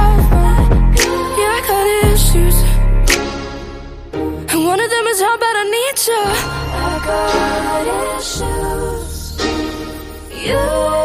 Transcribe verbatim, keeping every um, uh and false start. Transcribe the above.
of my girl. Yeah, I got issues, and one of them is how bad I need you. I got issues. You